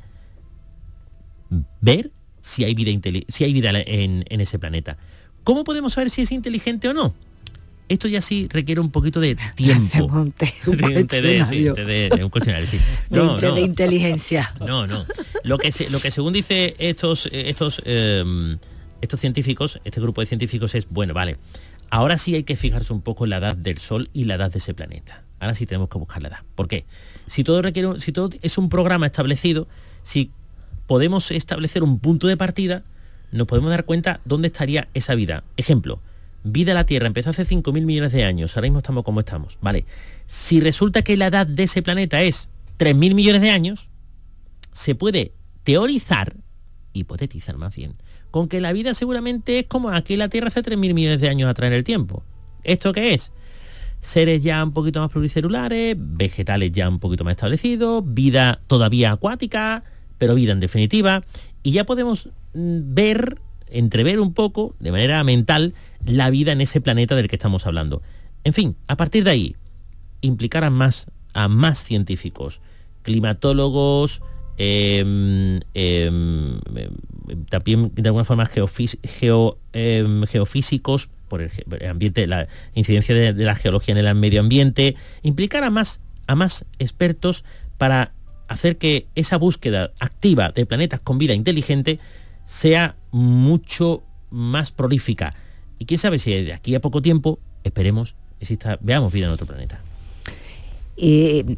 ver si hay vida, si hay vida en, en ese planeta. ¿Cómo podemos saber si es inteligente o no? Esto ya sí requiere un poquito de tiempo. Un té, un sí, un té de, sí, té de, de un cuestionario, sí. No, de, no, de inteligencia. No, no. Lo que, se, lo que según dice estos, estos, eh, estos científicos, este grupo de científicos es, bueno, vale, ahora sí hay que fijarse un poco en la edad del Sol y la edad de ese planeta. Ahora sí tenemos que buscar la edad. ¿Por qué? Si todo requiere, si todo es un programa establecido, si podemos establecer un punto de partida, nos podemos dar cuenta dónde estaría esa vida. Ejemplo, vida en la Tierra empezó hace cinco mil millones de años, ahora mismo estamos como estamos, ¿vale? Si resulta que la edad de ese planeta es tres mil millones de años, se puede teorizar, hipotetizar más bien, con que la vida seguramente es como aquí en la Tierra hace tres mil millones de años atrás en el tiempo. ¿Esto qué es? Seres ya un poquito más pluricelulares, vegetales ya un poquito más establecidos, vida todavía acuática, pero vida en definitiva, y ya podemos ver, entrever un poco, de manera mental, la vida en ese planeta del que estamos hablando. En fin, a partir de ahí, implicar a más, a más científicos, climatólogos, eh, eh, también de alguna forma geofís- geo, eh, geofísicos, por el, el ambiente, la incidencia de, de la geología en el medio ambiente, implicar a más, a más expertos para hacer que esa búsqueda activa de planetas con vida inteligente sea mucho más prolífica. Y quién sabe si de aquí a poco tiempo, esperemos, exista, veamos vida en otro planeta. Eh,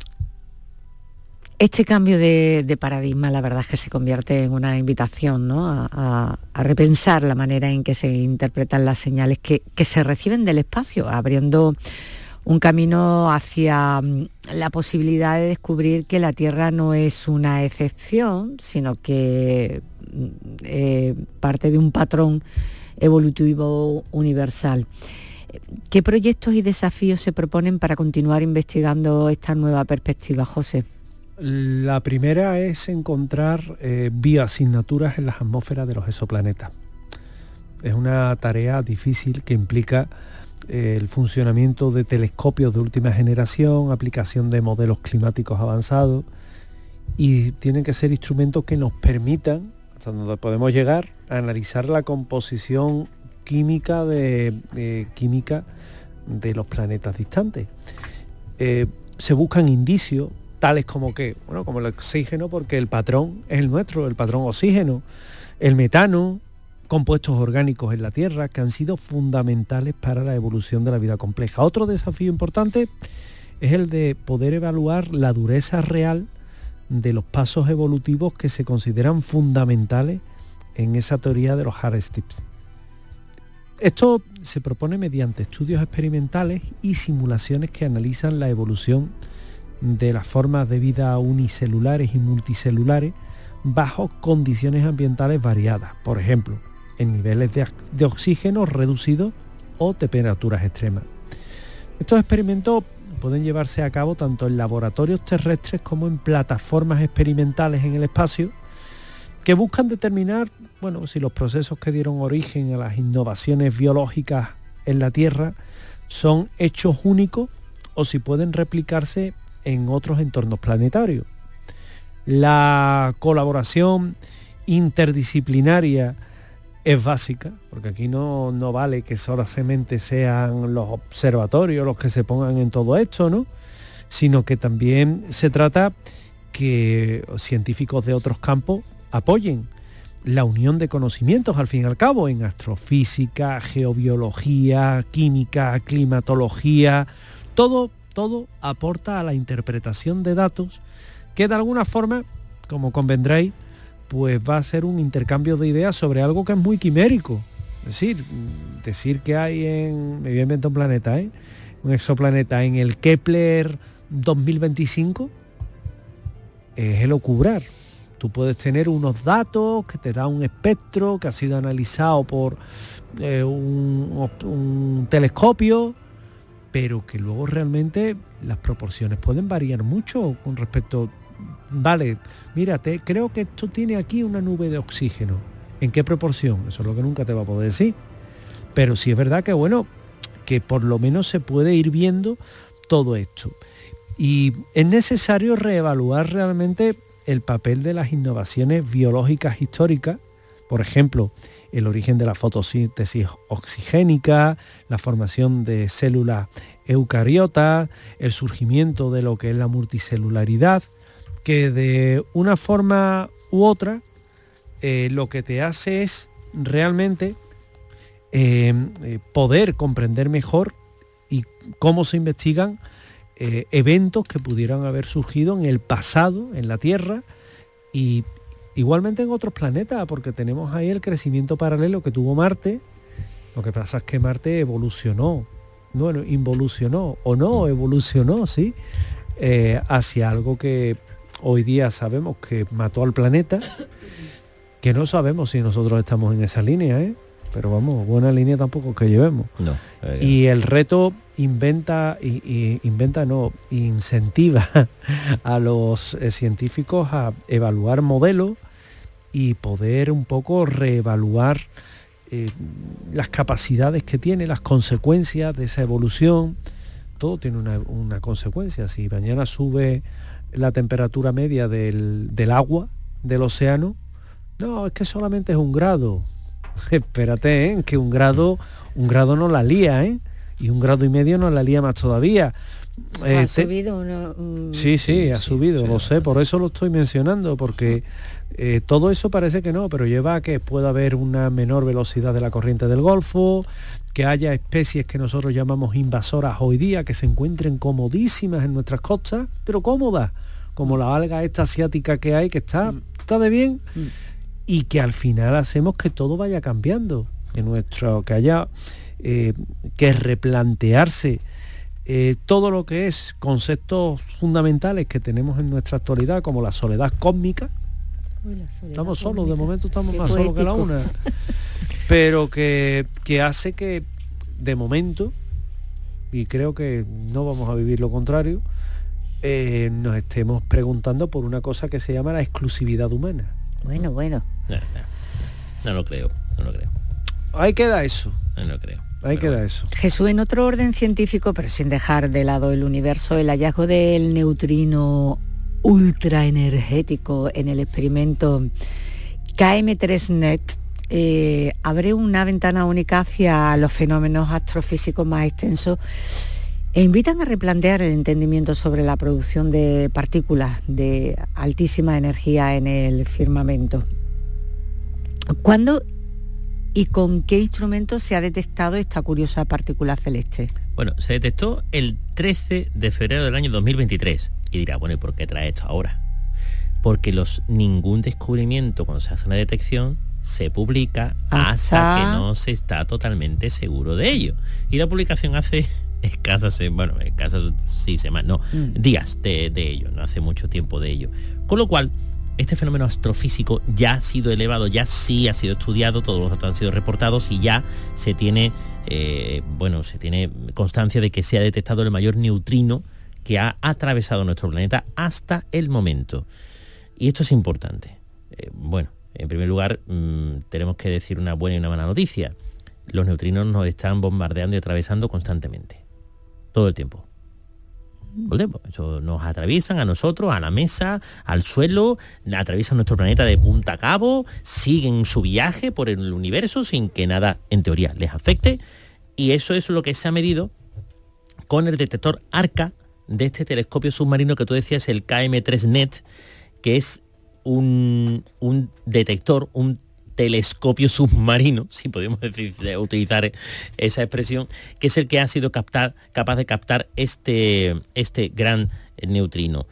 este cambio de, de paradigma, la verdad es que se convierte en una invitación, ¿no?, a, a, a repensar la manera en que se interpretan las señales que, que se reciben del espacio, abriendo un camino hacia la posibilidad de descubrir que la Tierra no es una excepción, sino que eh, parte de un patrón evolutivo universal. ¿Qué proyectos y desafíos se proponen para continuar investigando esta nueva perspectiva, José? La primera es encontrar eh, bioasignaturas en las atmósferas de los exoplanetas. Es una tarea difícil que implica eh, el funcionamiento de telescopios de última generación, aplicación de modelos climáticos avanzados, y tienen que ser instrumentos que nos permitan, hasta donde podemos llegar, a analizar la composición química de, de química de los planetas distantes. Eh, se buscan indicios tales como que, bueno, como el oxígeno, porque el patrón es el nuestro, el patrón oxígeno, el metano, compuestos orgánicos en la Tierra que han sido fundamentales para la evolución de la vida compleja. Otro desafío importante es el de poder evaluar la dureza real de los pasos evolutivos que se consideran fundamentales en esa teoría de los hardstips. Esto se propone mediante estudios experimentales y simulaciones que analizan la evolución de las formas de vida unicelulares y multicelulares bajo condiciones ambientales variadas, por ejemplo, en niveles de, de oxígeno reducidos o temperaturas extremas. Estos experimentos pueden llevarse a cabo tanto en laboratorios terrestres como en plataformas experimentales en el espacio, que buscan determinar, bueno, si los procesos que dieron origen a las innovaciones biológicas en la Tierra son hechos únicos o si pueden replicarse en otros entornos planetarios. La colaboración interdisciplinaria es básica, porque aquí no, no vale que solamente sean los observatorios los que se pongan en todo esto, ¿no?, sino que también se trata que científicos de otros campos apoyen la unión de conocimientos, al fin y al cabo, en astrofísica, geobiología, química, climatología. Todo, todo aporta a la interpretación de datos que de alguna forma, como convendréis, pues va a ser un intercambio de ideas sobre algo que es muy quimérico. Es decir, decir que hay en... me voy a inventar un planeta, ¿eh? un exoplaneta en el Kepler dos mil veinticinco es elucubrar. Tú puedes tener unos datos que te da un espectro que ha sido analizado por eh, un, un telescopio, pero que luego realmente las proporciones pueden variar mucho con respecto... Vale, mírate, creo que esto tiene aquí una nube de oxígeno. ¿En qué proporción? Eso es lo que nunca te va a poder decir. Pero sí es verdad que, bueno, que por lo menos se puede ir viendo todo esto. Y es necesario reevaluar realmente el papel de las innovaciones biológicas históricas, por ejemplo, el origen de la fotosíntesis oxigénica, la formación de células eucariotas, el surgimiento de lo que es la multicelularidad, que de una forma u otra eh, lo que te hace es realmente eh, eh, poder comprender mejor y cómo se investigan eh, eventos que pudieran haber surgido en el pasado, en la Tierra, y igualmente en otros planetas, porque tenemos ahí el crecimiento paralelo que tuvo Marte. Lo que pasa es que Marte evolucionó, bueno, involucionó o no evolucionó, sí, eh, hacia algo que hoy día sabemos que mató al planeta, que no sabemos si nosotros estamos en esa línea, ¿eh? Pero vamos, buena línea tampoco que llevemos. No, eh, y el reto inventa, y, y, inventa no, incentiva a los eh, científicos a evaluar modelos y poder un poco reevaluar eh, las capacidades que tiene, las consecuencias de esa evolución. Todo tiene una, una consecuencia. Si mañana sube la temperatura media del, del agua del océano. No, es que solamente es un grado. Espérate, ¿eh? Que un grado, un grado no la lía, ¿eh? Y un grado y medio no la lía más todavía. Eh, ha te... subido uno, um... Sí, sí, ha sí, subido, sí, lo sí, sé, por eso lo estoy mencionando, porque eh, todo eso parece que no, pero lleva a que pueda haber una menor velocidad de la corriente del Golfo, que haya especies que nosotros llamamos invasoras hoy día, que se encuentren comodísimas en nuestras costas, pero cómodas, como la alga esta asiática que hay, que está, mm. está de bien, mm. y que al final hacemos que todo vaya cambiando, en nuestro, que haya eh, que replantearse Eh, todo lo que es conceptos fundamentales que tenemos en nuestra actualidad, como la soledad cósmica. Uy, la soledad estamos solos, cósmica. De momento estamos Qué más poético. solos que la una, pero que, que hace que de momento, y creo que no vamos a vivir lo contrario, eh, nos estemos preguntando por una cosa que se llama la exclusividad humana. Bueno, bueno. No, no, no lo creo, no lo creo. Ahí queda eso. No lo creo. Ahí queda eso. Jesús, en otro orden científico, pero sin dejar de lado el universo, el hallazgo del neutrino ultraenergético en el experimento K M tres net eh, abre una ventana única hacia los fenómenos astrofísicos más extensos e invitan a replantear el entendimiento sobre la producción de partículas de altísima energía en el firmamento. ¿Cuándo y con qué instrumento se ha detectado esta curiosa partícula celeste? Bueno, se detectó el trece de febrero del año dos mil veintitrés. Y dirá, bueno, ¿y por qué trae esto ahora? Porque los, ningún descubrimiento, cuando se hace una detección, se publica hasta, hasta que no se está totalmente seguro de ello. Y la publicación hace escasas, bueno, escasas sí, semanas, no, mm. días de, de ello, no hace mucho tiempo de ello. Con lo cual, este fenómeno astrofísico ya ha sido elevado, ya sí ha sido estudiado, todos los datos han sido reportados y ya se tiene, eh, bueno, se tiene constancia de que se ha detectado el mayor neutrino que ha atravesado nuestro planeta hasta el momento. Y esto es importante. Eh, bueno, en primer lugar, mmm, tenemos que decir una buena y una mala noticia. Los neutrinos nos están bombardeando y atravesando constantemente, todo el tiempo. Eso nos atraviesan a nosotros, a la mesa, al suelo, atraviesan nuestro planeta de punta a cabo, siguen su viaje por el universo sin que nada, en teoría, les afecte. Y eso es lo que se ha medido con el detector ARCA de este telescopio submarino que tú decías, el K M tres net, que es un, un detector, un telescopio submarino, si podemos decir, utilizar esa expresión, que es el que ha sido captar, capaz de captar este, este gran neutrino.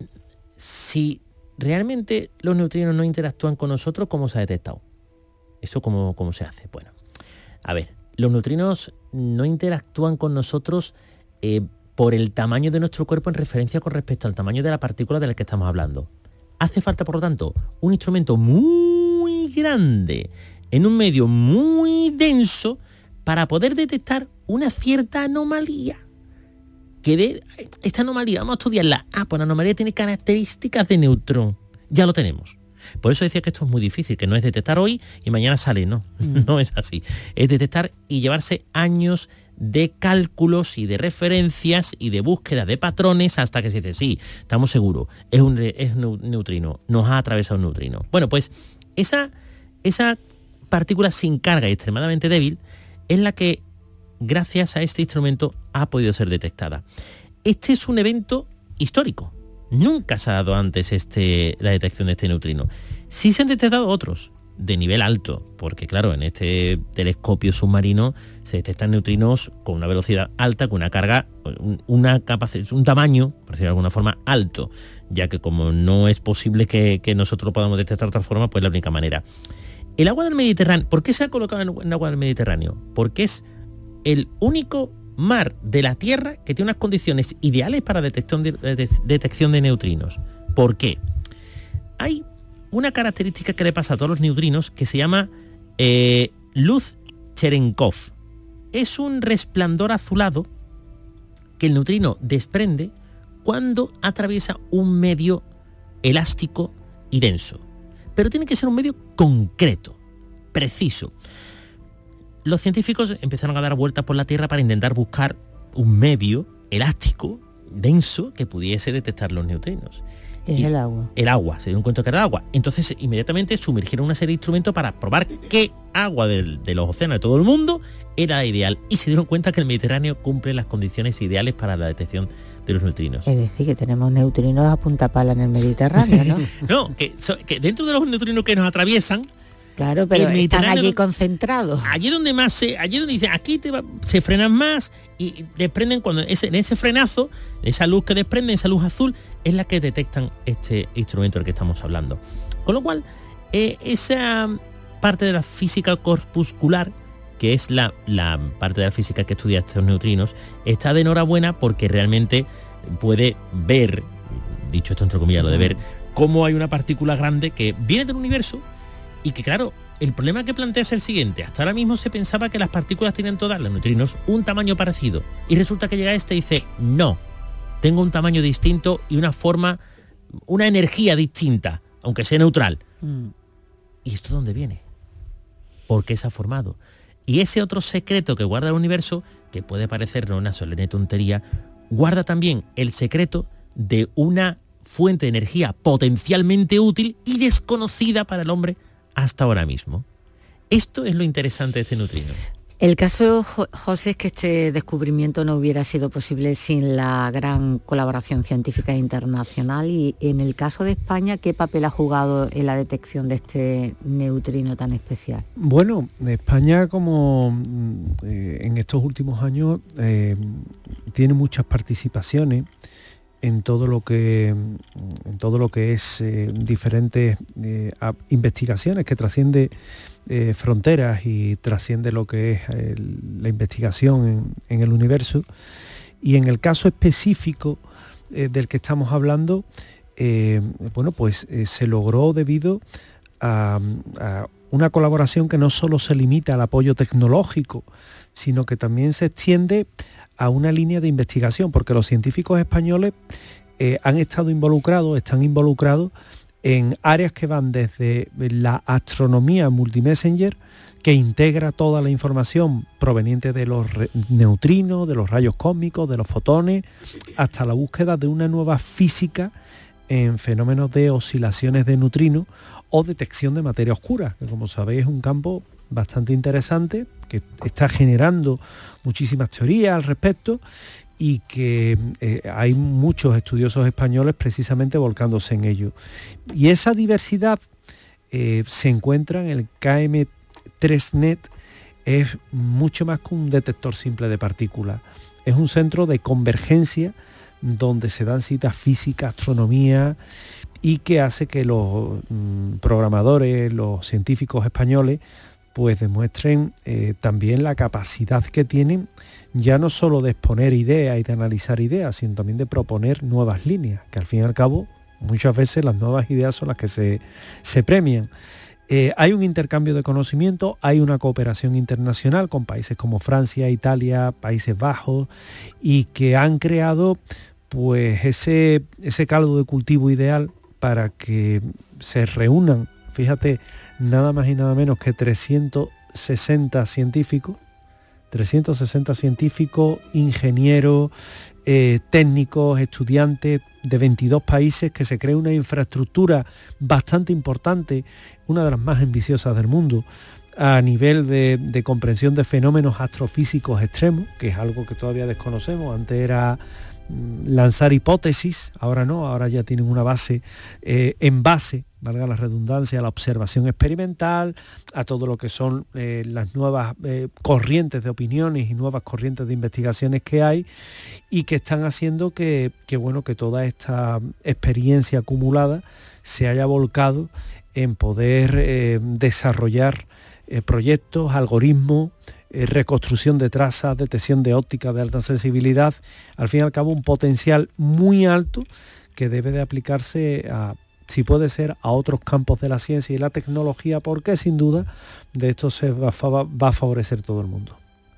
Si realmente los neutrinos no interactúan con nosotros, ¿cómo se ha detectado? ¿Eso cómo, cómo se hace? Bueno, a ver, los neutrinos no interactúan con nosotros eh, por el tamaño de nuestro cuerpo en referencia con respecto al tamaño de la partícula de la que estamos hablando. Hace falta, por lo tanto, un instrumento muy grande, en un medio muy denso, para poder detectar una cierta anomalía. Que de esta anomalía, vamos a estudiarla. Ah, pues la anomalía tiene características de neutrón. Ya lo tenemos. Por eso decía que esto es muy difícil, que no es detectar hoy y mañana sale, no, mm. no es así. Es detectar y llevarse años de cálculos y de referencias y de búsqueda de patrones hasta que se dice, sí, estamos seguros, es un, es un neutrino, nos ha atravesado un neutrino. Bueno, pues esa, esa partícula sin carga y extremadamente débil es la que, gracias a este instrumento, ha podido ser detectada. Este es un evento histórico. Nunca se ha dado antes este, la detección de este neutrino. Sí se han detectado otros de nivel alto, porque claro, en este telescopio submarino se detectan neutrinos con una velocidad alta, con una carga, una capacidad, un tamaño, por decirlo de alguna forma, alto, ya que como no es posible que, que nosotros lo podamos detectar de otra forma, pues la única manera. El agua del Mediterráneo, ¿por qué se ha colocado en el agua del Mediterráneo? Porque es el único mar de la Tierra que tiene unas condiciones ideales para detección de, de, detección de neutrinos. ¿Por qué? Hay una característica que le pasa a todos los neutrinos que se llama eh, luz Cherenkov. Es un resplandor azulado que el neutrino desprende cuando atraviesa un medio elástico y denso. Pero tiene que ser un medio concreto, preciso. Los científicos empezaron a dar vueltas por la Tierra para intentar buscar un medio elástico, denso que pudiese detectar los neutrinos. Es el agua. El agua, se dieron cuenta que era el agua. Entonces inmediatamente sumergieron una serie de instrumentos para probar qué agua del, de los océanos de todo el mundo era ideal. Y se dieron cuenta que el Mediterráneo cumple las condiciones ideales para la detección de los neutrinos. Es decir, que tenemos neutrinos a punta pala en el Mediterráneo, ¿no? No, que, so, que dentro de los neutrinos que nos atraviesan, claro, pero están allí concentrados. Allí donde más se, allí donde dicen, aquí te va, se frenan más y desprenden cuando ese, en ese frenazo, esa luz que desprenden, esa luz azul, es la que detectan este instrumento del que estamos hablando. Con lo cual, eh, esa parte de la física corpuscular, que es la, la parte de la física que estudia estos neutrinos, está de enhorabuena porque realmente puede ver, dicho esto entre comillas, lo de ver, cómo hay una partícula grande que viene del universo. Y que claro, el problema que plantea es el siguiente. Hasta ahora mismo se pensaba que las partículas tienen todas, los neutrinos, un tamaño parecido. Y resulta que llega este y dice, no, tengo un tamaño distinto y una forma, una energía distinta, aunque sea neutral. Mm. ¿Y esto dónde viene? ¿Por qué se ha formado? Y ese otro secreto que guarda el universo, que puede parecernos una solemne tontería, guarda también el secreto de una fuente de energía potencialmente útil y desconocida para el hombre hasta ahora mismo. Esto es lo interesante de este neutrino. El caso, José, es que este descubrimiento no hubiera sido posible sin la gran colaboración científica internacional. Y en el caso de España, ¿qué papel ha jugado en la detección de este neutrino tan especial? Bueno, España, como eh, en estos últimos años, eh, tiene muchas participaciones en todo lo que en todo lo que es eh, diferentes eh, investigaciones que trasciende eh, fronteras y trasciende lo que es el, la investigación en, en el universo. Y en el caso específico eh, del que estamos hablando, eh, bueno, pues eh, se logró debido a, a una colaboración que no solo se limita al apoyo tecnológico, sino que también se extiende a una línea de investigación, porque los científicos españoles eh, han estado involucrados, están involucrados en áreas que van desde la astronomía multimessenger, que integra toda la información proveniente de los neutrinos, de los rayos cósmicos, de los fotones, hasta la búsqueda de una nueva física en fenómenos de oscilaciones de neutrinos o detección de materia oscura, que como sabéis es un campo bastante interesante, que está generando muchísimas teorías al respecto y que eh, hay muchos estudiosos españoles precisamente volcándose en ello. Y esa diversidad eh, se encuentra en el K M tres net, es mucho más que un detector simple de partículas, es un centro de convergencia donde se dan citas física, astronomía, y que hace que los mm, programadores, los científicos españoles, pues demuestren eh, también la capacidad que tienen ya no solo de exponer ideas y de analizar ideas, sino también de proponer nuevas líneas, que al fin y al cabo muchas veces las nuevas ideas son las que se, se premian. Eh, hay un intercambio de conocimiento, hay una cooperación internacional con países como Francia, Italia, Países Bajos, y que han creado pues ese, ese caldo de cultivo ideal para que se reúnan, fíjate, nada más y nada menos que trescientos sesenta científicos, trescientos sesenta científicos, ingenieros, eh, técnicos, estudiantes de veintidós países, que se cree una infraestructura bastante importante, una de las más ambiciosas del mundo, a nivel de, de comprensión de fenómenos astrofísicos extremos, que es algo que todavía desconocemos. Antes era lanzar hipótesis, ahora no, ahora ya tienen una base eh, en base, valga la redundancia, a la observación experimental, a todo lo que son eh, las nuevas eh, corrientes de opiniones y nuevas corrientes de investigaciones que hay, y que están haciendo que, que, bueno, que toda esta experiencia acumulada se haya volcado en poder eh, desarrollar eh, proyectos, algoritmos, Eh, reconstrucción de trazas, detección de óptica de alta sensibilidad, al fin y al cabo un potencial muy alto que debe de aplicarse a, si puede ser, a otros campos de la ciencia y la tecnología, porque sin duda de esto se va, va a favorecer todo el mundo.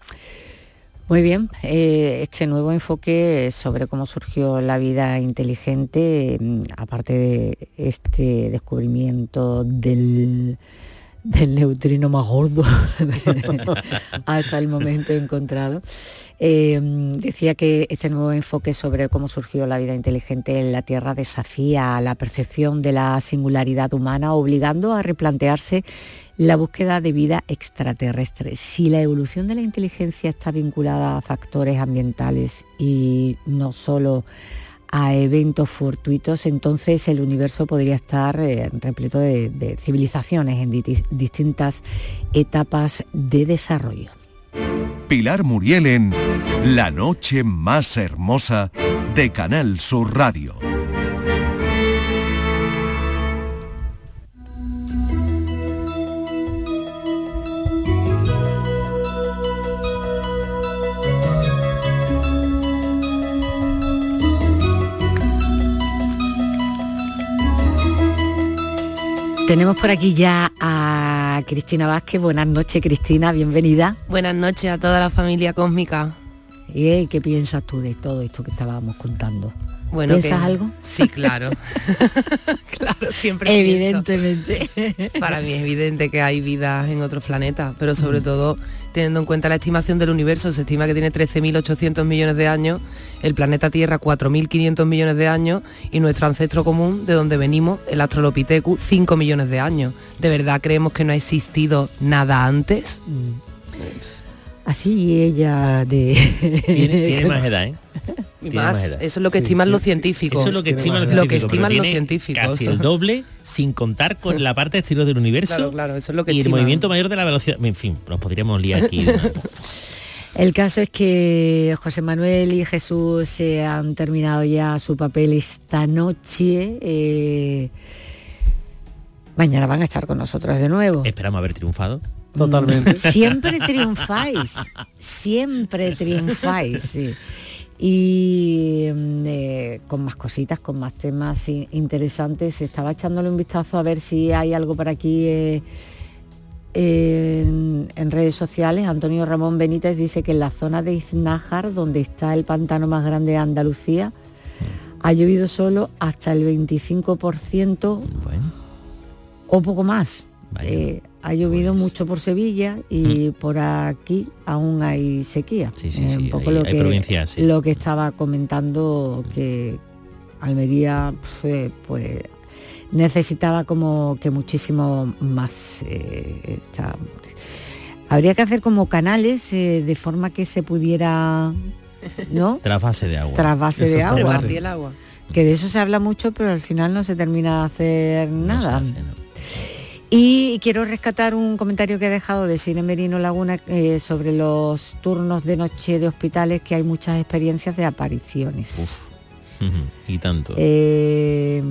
Muy bien, eh, este nuevo enfoque sobre cómo surgió la vida inteligente, aparte de este descubrimiento del del neutrino más gordo hasta el momento encontrado. Eh, decía que este nuevo enfoque sobre cómo surgió la vida inteligente en la Tierra desafía la percepción de la singularidad humana, obligando a replantearse la búsqueda de vida extraterrestre. Si la evolución de la inteligencia está vinculada a factores ambientales y no solo a eventos fortuitos, entonces el universo podría estar eh, repleto de, de civilizaciones en di- distintas etapas de desarrollo. Pilar Muriel en La noche más hermosa de Canal Sur Radio. Tenemos por aquí ya a Cristina Vázquez. Buenas noches, Cristina, bienvenida. Buenas noches a toda la familia cósmica. ¿Y qué piensas tú de todo esto que estábamos contando? Bueno, ¿Piensas que... algo? Sí, claro. Claro, siempre Evidentemente. Pienso. Para mí es evidente que hay vida en otros planetas, pero sobre mm. todo teniendo en cuenta la estimación del universo, se estima que tiene trece mil ochocientos millones de años, el planeta Tierra cuatro mil quinientos millones de años y nuestro ancestro común, de donde venimos, el Australopithecus, cinco millones de años. ¿De verdad creemos que no ha existido nada antes? Mm. Así ella de... Tiene, tiene más edad, ¿eh? Y más, más edad. Eso es lo que sí, estiman sí. los científicos. Eso es lo que estiman los lo que científicos. Estiman los científicos. Casi el doble, sin contar con la parte exterior del universo. Claro, claro, eso es lo que y estiman. el movimiento mayor de la velocidad. En fin, nos podríamos liar aquí. El caso es que José Manuel y Jesús se han terminado ya su papel esta noche. Eh, mañana van a estar con nosotros de nuevo. Esperamos haber triunfado. Totalmente. Siempre triunfáis, siempre triunfáis, sí. Y eh, con más cositas, con más temas interesantes. Estaba echándole un vistazo a ver si hay algo por aquí eh, en, en redes sociales. Antonio Ramón Benítez dice que en la zona de Iznájar, donde está el pantano más grande de Andalucía, ha llovido solo hasta el veinticinco por ciento bueno. o poco más. Eh, ha llovido pues... mucho por Sevilla y mm. por aquí aún hay sequía. Sí, sí, eh, sí, un poco hay, lo, hay que, sí. lo que estaba comentando, que Almería pues, pues necesitaba como que muchísimo más. Eh, está... Habría que hacer como canales eh, de forma que se pudiera, ¿no? Trasvase de agua. Trasvase de agua. El agua. Que de eso se habla mucho, pero al final no se termina de hacer nada. No se hace, ¿no? Y quiero rescatar un comentario que ha dejado de Cine Merino Laguna eh, sobre los turnos de noche de hospitales, que hay muchas experiencias de apariciones. Uf. Y tanto. Eh,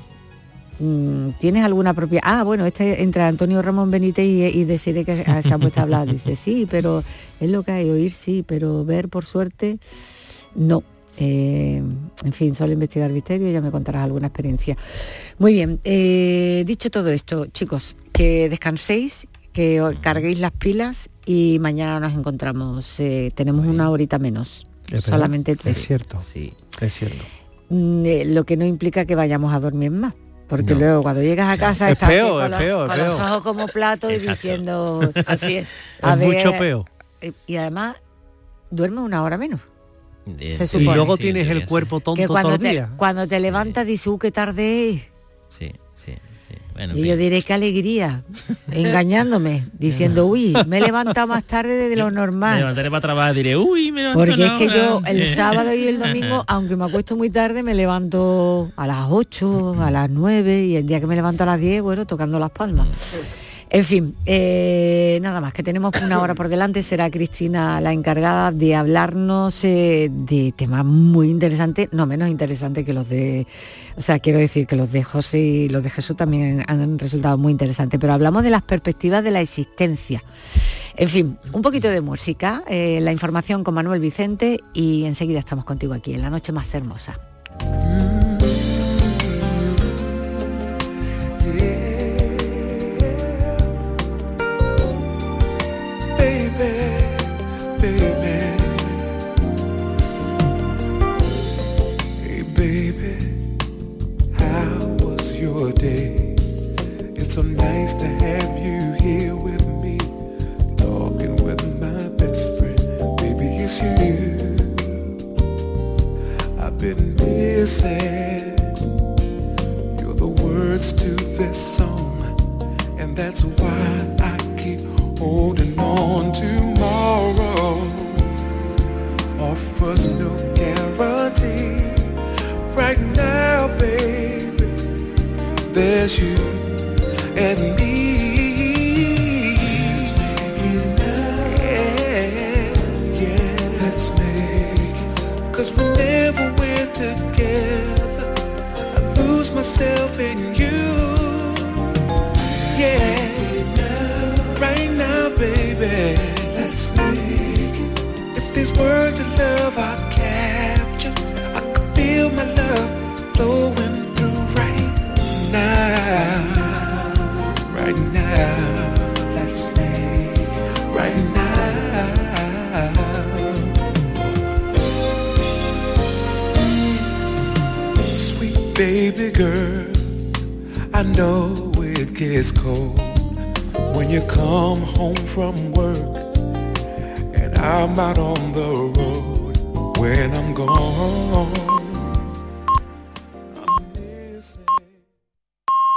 ¿Tienes alguna propia? Ah, bueno, este entre Antonio Ramón Benítez y, y decirle que se ha puesto a hablar. Dice, sí, pero es lo que hay, oír sí, pero ver por suerte, no. Eh, en fin, solo investigar misterio, ya me contarás alguna experiencia. Muy bien, eh, dicho todo esto, chicos, que descanséis, que carguéis las pilas y mañana nos encontramos. Eh, tenemos una horita menos, solamente tres. Es cierto, sí, es cierto. Mm, eh, lo que no implica que vayamos a dormir más. Porque no. luego cuando llegas a casa es estás peo, con, es los, peo, con es los peo. ojos como platos y diciendo, así es. A es ver, mucho peo. Y además duermes una hora menos. Se y luego sí, tienes el cuerpo tonto que cuando todo el te, día. Cuando te levantas sí. dices, uh, qué tarde es. Sí, sí. sí. Bueno, y yo diré qué alegría, engañándome, diciendo, uy, me he levantado más tarde de lo normal. Me levantaré para trabajar, diré, uy, me levanto. Porque es que yo el sábado y el domingo, aunque me acuesto muy tarde, me levanto a las ocho, a las nueve, y el día que me levanto a las diez, bueno, tocando las palmas. En fin, eh, nada más, que tenemos una hora por delante. Será Cristina la encargada de hablarnos eh, de temas muy interesantes, no menos interesantes que los de, o sea, quiero decir que los de José y los de Jesús también han resultado muy interesantes, pero hablamos de las perspectivas de la existencia. En fin, un poquito de música, eh, la información con Manuel Vicente y enseguida estamos contigo aquí en La Noche Más Hermosa. It's so nice to have you here with me, talking with my best friend. Baby, it's you I've been missing. You're the words to this song, and that's why I keep holding on. Tomorrow offers no guarantee. Right now, baby, there's you and me. Let's make it now. Yeah, yeah, let's make it. Cause whenever we're together, I lose myself in you. Yeah, right now, baby, let's make it. If these words of love I capture, I can feel my love flowing through right now. Right now, let's make right now. Sweet baby girl, I know it gets cold when you come home from work and I'm out on the road. When I'm gone,